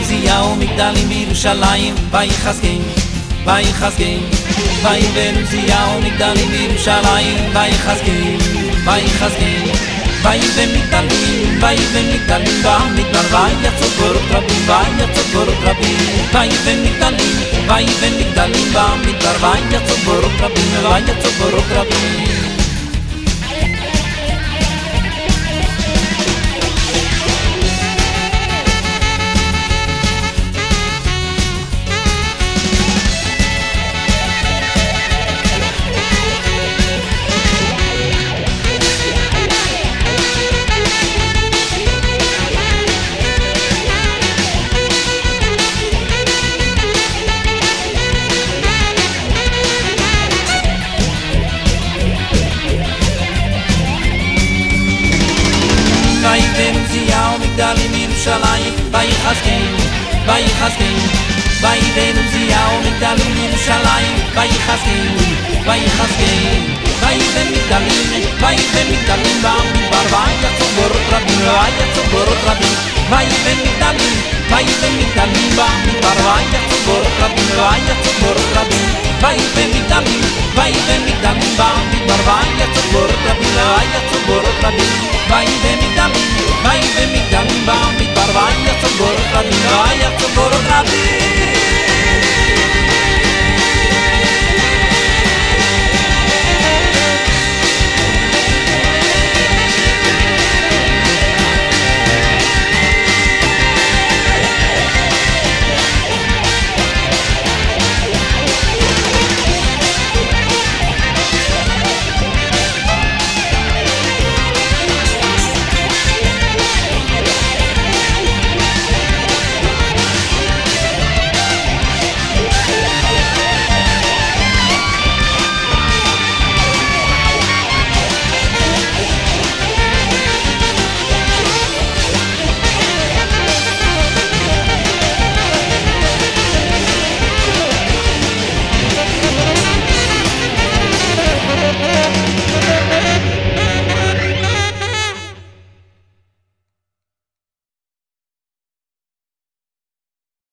עוזיהו מגדלים בירושלים, ויחזקאל, ויחזקאל, ויבן עוזיהו מגדלים בירושלים, ויחזקאל, ויחזקאל, ויבן מגדלים, ויבן מגדלים במדבר, ויצאו גבורות רבים, ויצאו גבורות רבים, ויבן מגדלים, ויבן מגדלים במדבר, ויצאו גבורות רבים, ויצאו גבורות רבים. ויבן עוזיהו מגדלים בירושלים, ויחזקאל, ויחזקאל, ויבן עוזיהו מגדלים בירושלים, ויחזקאל, ויחזקאל, ויבן מגדלים, ויבן מגדלים במדבר, ויצאו גבורות רבים, ויצאו גבורות רבים, ויבן מגדלים, ויבן מגדלים במדבר, ויצאו גבורות רבים, ויצאו גבורות רבים, ויבן מגדלים, ויבן מגדלים במדבר, ויצאו גבורות רבים, ויצאו גבורות רבים, ויבן מגדלים, ויבן מגדלים במדבר, ויצאו גבורות רבים, ויצאו גבורות רבים.